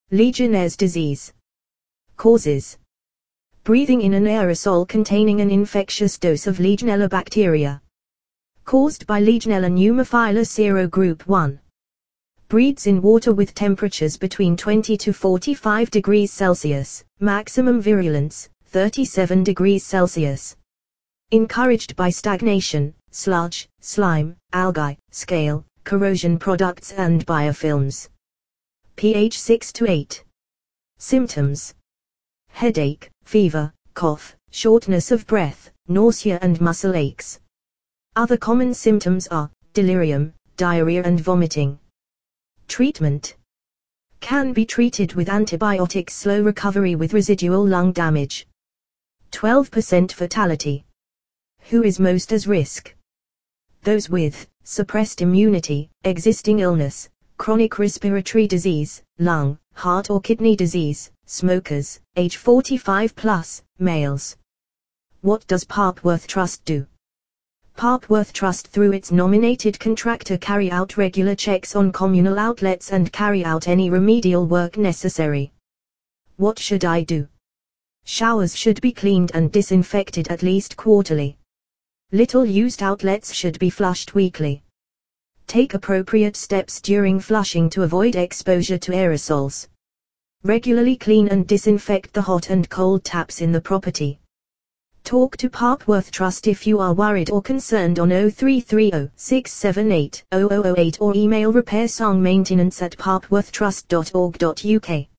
Legionnaire's disease. Causes. Breathing in an aerosol containing an infectious dose of Legionella bacteria. Caused by Legionella pneumophila serogroup 1. Breeds in water with temperatures between 20 to 45 degrees Celsius, maximum virulence, 37 degrees Celsius. Encouraged by stagnation, sludge, slime, algae, scale, corrosion products and biofilms. pH 6 to 8. Symptoms. Headache, fever, cough, shortness of breath, nausea and muscle aches. Other common symptoms are delirium, diarrhea and vomiting. Treatment. Can be treated with antibiotics. Slow recovery with residual lung damage. 12% fatality. Who is most at risk? Those with suppressed immunity, existing illness, chronic respiratory disease, lung, heart or kidney disease, smokers, age 45 plus, males. What does Papworth Trust do? Papworth Trust through its nominated contractor carry out regular checks on communal outlets and carry out any remedial work necessary. What should I do? Showers should be cleaned and disinfected at least quarterly. Little used outlets should be flushed weekly. Take appropriate steps during flushing to avoid exposure to aerosols. Regularly clean and disinfect the hot and cold taps in the property. Talk to Papworth Trust if you are worried or concerned on 0330 678 0008 or email repairsongmaintenance@papworthtrust.org.uk.